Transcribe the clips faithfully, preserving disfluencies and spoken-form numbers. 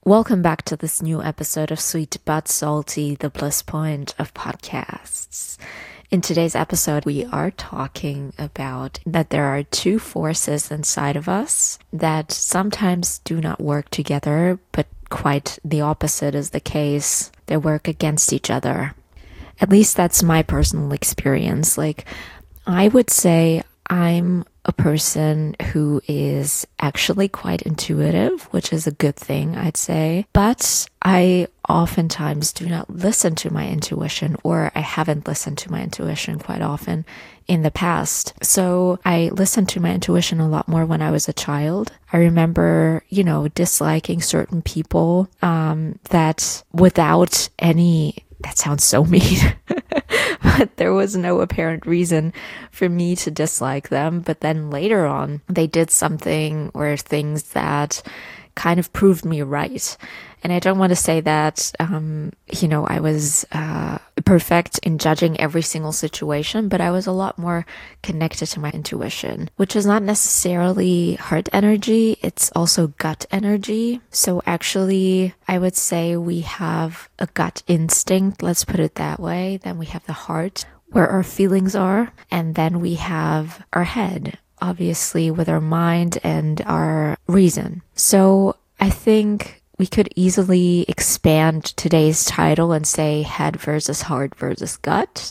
Welcome back to this new episode of Sweet But Salty, the bliss point of podcasts. In today's episode, we are talking about that there are two forces inside of us that sometimes do not work together, but quite the opposite is the case. They work against each other. At least that's my personal experience. Like, I would say I'm a person who is actually quite intuitive, which is a good thing, I'd say. But I oftentimes do not listen to my intuition, or I haven't listened to my intuition quite often in the past. So I listened to my intuition a lot more when I was a child. I remember, you know, disliking certain people um, that without any, that sounds so mean. But there was no apparent reason for me to dislike them. But then later on, they did something or things that kind of proved me right. And I don't want to say that, um, you know, I was uh, perfect in judging every single situation, but I was a lot more connected to my intuition, which is not necessarily heart energy. It's also gut energy. So actually, I would say we have a gut instinct, let's put it that way. Then we have the heart, where our feelings are. And then we have our head, obviously, with our mind and our reason. So I think we could easily expand today's title and say head versus heart versus gut.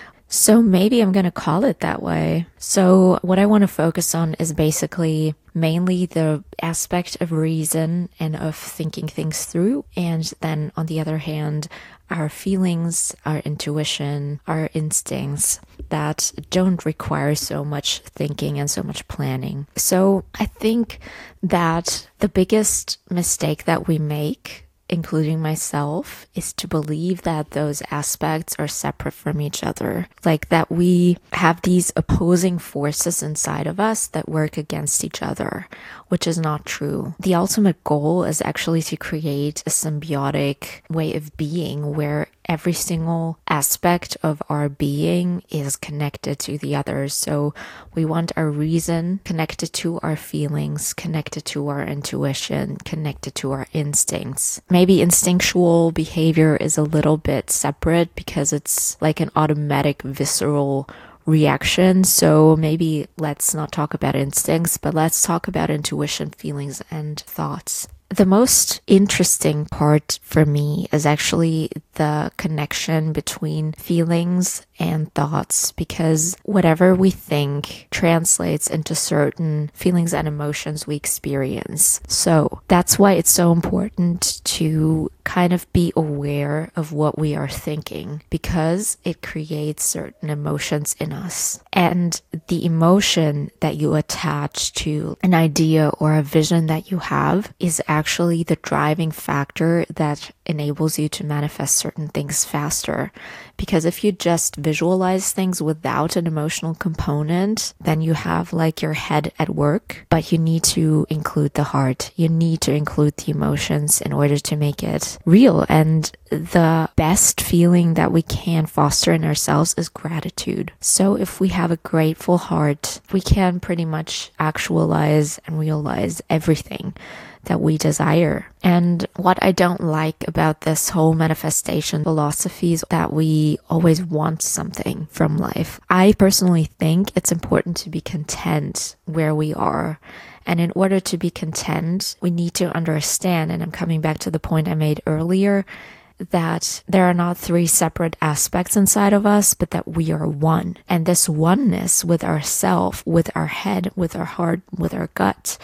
So maybe I'm going to call it that way. So what I want to focus on is basically mainly the aspect of reason and of thinking things through. And then on the other hand, our feelings, our intuition, our instincts that don't require so much thinking and so much planning. So I think that the biggest mistake that we make, including myself, is to believe that those aspects are separate from each other. Like that we have these opposing forces inside of us that work against each other, which is not true. The ultimate goal is actually to create a symbiotic way of being where every single aspect of our being is connected to the others. So we want our reason connected to our feelings, connected to our intuition, connected to our instincts. Maybe instinctual behavior is a little bit separate because it's like an automatic visceral reaction. So maybe let's not talk about instincts, but let's talk about intuition, feelings, and thoughts. The most interesting part for me is actually the connection between feelings and thoughts, because whatever we think translates into certain feelings and emotions we experience. So that's why it's so important to kind of be aware of what we are thinking, because it creates certain emotions in us. And the emotion that you attach to an idea or a vision that you have is actually the driving factor that enables you to manifest certain things faster. Because if you just visualize things without an emotional component, then you have like your head at work, but you need to include the heart. You need to include the emotions in order to make it real. And the best feeling that we can foster in ourselves is gratitude. So if we have a grateful heart, we can pretty much actualize and realize everything that we desire. And what I don't like about this whole manifestation philosophy is that we always want something from life. I personally think it's important to be content where we are. And in order to be content, we need to understand, and I'm coming back to the point I made earlier, that there are not three separate aspects inside of us, but that we are one. And this oneness with ourself, with our head, with our heart, with our gut,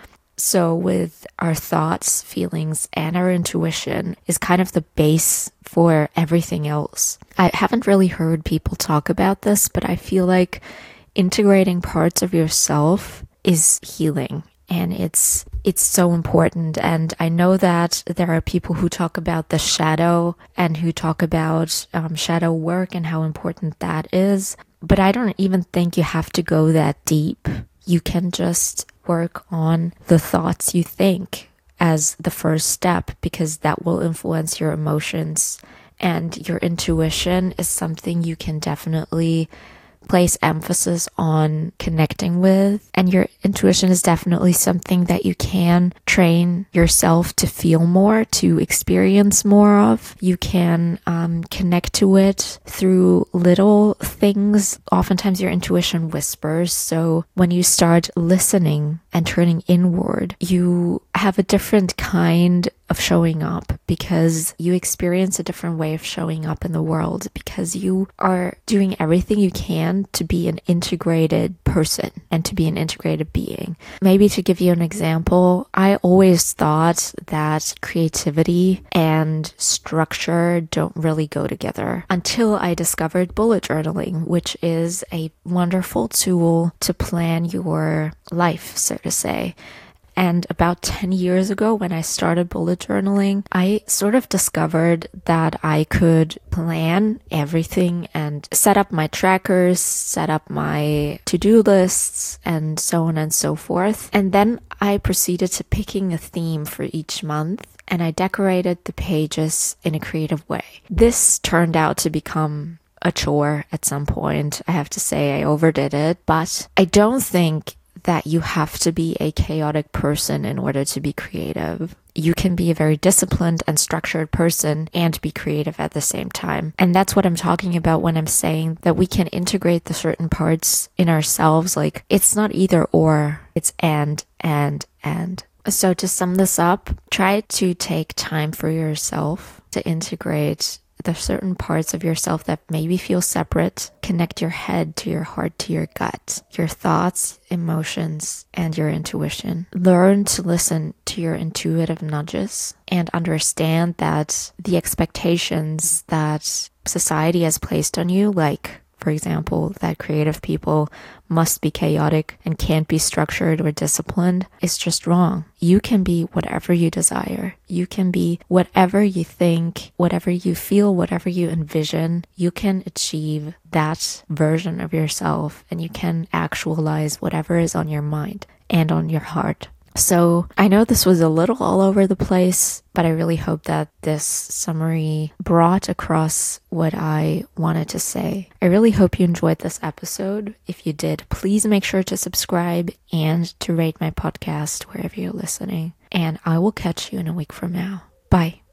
so with our thoughts, feelings, and our intuition is kind of the base for everything else. I haven't really heard people talk about this, but I feel like integrating parts of yourself is healing. And it's it's so important. And I know that there are people who talk about the shadow and who talk about um, shadow work and how important that is. But I don't even think you have to go that deep. You can just work on the thoughts you think as the first step, because that will influence your emotions. And your intuition is something you can definitely place emphasis on connecting with. And your intuition is definitely something that you can train yourself to feel more, to experience more of. You can um, connect to it through little things. Oftentimes your intuition whispers. So when you start listening and turning inward, you have a different kind of showing up because you experience a different way of showing up in the world, because you are doing everything you can to be an integrated person and to be an integrated being. Maybe to give you an example, I always thought that creativity and structure don't really go together until I discovered bullet journaling, which is a wonderful tool to plan your life, so to say. And about ten years ago, when I started bullet journaling, I sort of discovered that I could plan everything and set up my trackers, set up my to-do lists, and so on and so forth. And then I proceeded to picking a theme for each month, and I decorated the pages in a creative way. This turned out to become a chore at some point. I have to say I overdid it, but I don't think that you have to be a chaotic person in order to be creative. You can be a very disciplined and structured person and be creative at the same time. And that's what I'm talking about when I'm saying that we can integrate the certain parts in ourselves. Like, it's not either or, it's and, and, and. So to sum this up, try to take time for yourself to integrate the certain parts of yourself that maybe feel separate. Connect your head to your heart, to your gut, your thoughts, emotions, and your intuition. Learn to listen to your intuitive nudges and understand that the expectations that society has placed on you, like, for example, that creative people must be chaotic and can't be structured or disciplined, is just wrong. You can be whatever you desire. You can be whatever you think, whatever you feel, whatever you envision. You can achieve that version of yourself, and you can actualize whatever is on your mind and on your heart. So I know this was a little all over the place, but I really hope that this summary brought across what I wanted to say. I really hope you enjoyed this episode. If you did, please make sure to subscribe and to rate my podcast wherever you're listening. And I will catch you in a week from now. Bye.